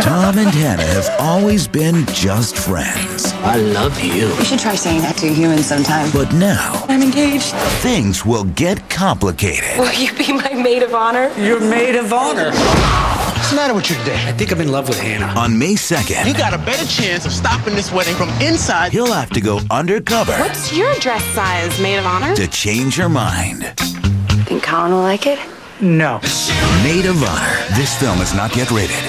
Tom and Hannah have always been just friends. I love you. You should try saying that to a human sometime. But now, I'm engaged. things will get complicated. Will you be my maid of honor? You're maid of honor. What's the matter with you today? I think I'm in love with Hannah. On May 2nd, You got a better chance of stopping this wedding from inside. he'll have to go undercover What's your dress size, maid of honor? to change her mind. Think Colin will like it? No. Maid of Honor. This film is not yet rated.